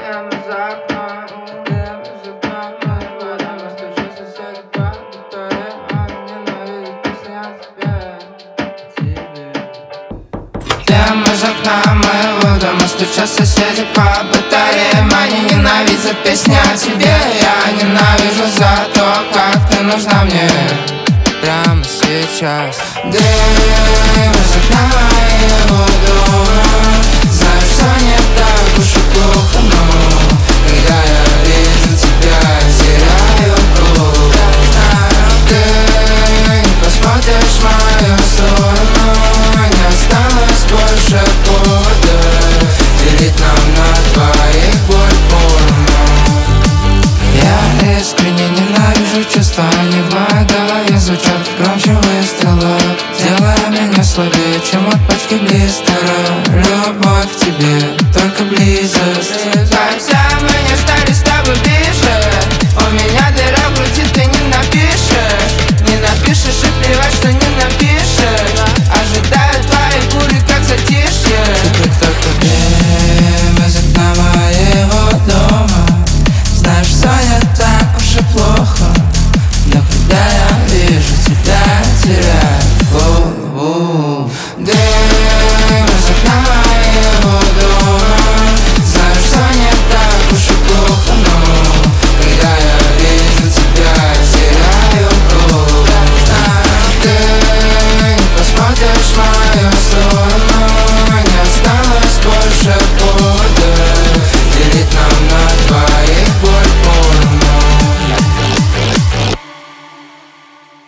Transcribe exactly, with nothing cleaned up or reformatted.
Дым из окна, дым из окна моего дома. Стучат соседи по батарее, они ненавидят песни о тебе, тебе. Дым из окна моего дома. Стучат соседи по батареям, они ненавидят песни о тебе. Я ненавижу за то, как ты нужна мне прямо сейчас. Дым из окна моего дома. Знаю, что не так уж и плохо, но когда я вижу тебя, теряю голову. Ты не посмотришь в мою сторону, не осталось больше повода делить нам на двоих боль поровну. Я искренне ненавижу чувства, они в моей голове звучат громче выстрела, делая меня слабее, чем от пачки блистера. Любовь к тебе только близок.